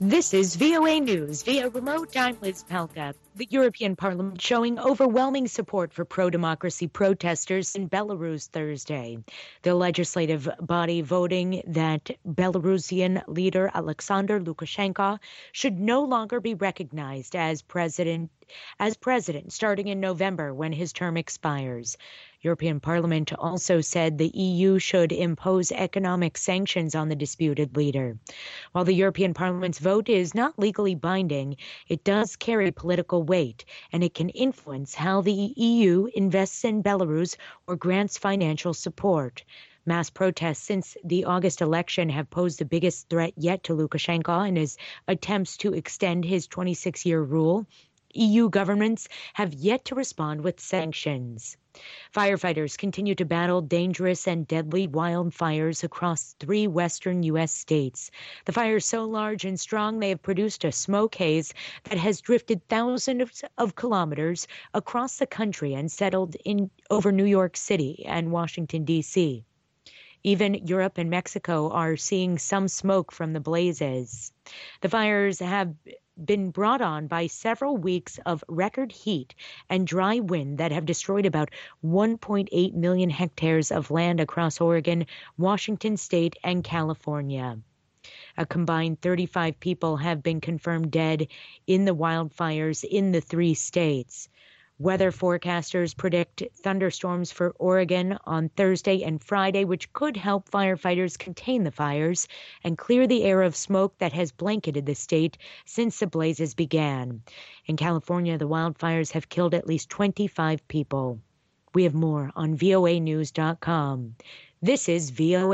This is VOA News via remote. I'm Liz Pelka. The European Parliament showing overwhelming support for pro-democracy protesters in Belarus Thursday. The legislative body voting that Belarusian leader Alexander Lukashenko should no longer be recognized as president starting in November when his term expires. European Parliament also said the EU should impose economic sanctions on the disputed leader. While the European Parliament's vote is not legally binding, it does carry political weight, and it can influence how the EU invests in Belarus or grants financial support. Mass protests since the August election have posed the biggest threat yet to Lukashenko and his attempts to extend his 26-year rule. EU governments have yet to respond with sanctions. Firefighters continue to battle dangerous and deadly wildfires across 3 western U.S. states. The fire is so large and strong they have produced a smoke haze that has drifted thousands of kilometers across the country and settled in over New York City and Washington, D.C. Even Europe and Mexico are seeing some smoke from the blazes. The fires have been brought on by several weeks of record heat and dry wind that have destroyed about 1.8 million hectares of land across Oregon, Washington State, and California. A combined 35 people have been confirmed dead in the wildfires in the 3 states. Weather forecasters predict thunderstorms for Oregon on Thursday and Friday, which could help firefighters contain the fires and clear the air of smoke that has blanketed the state since the blazes began. In California, the wildfires have killed at least 25 people. We have more on voanews.com. This is VOA.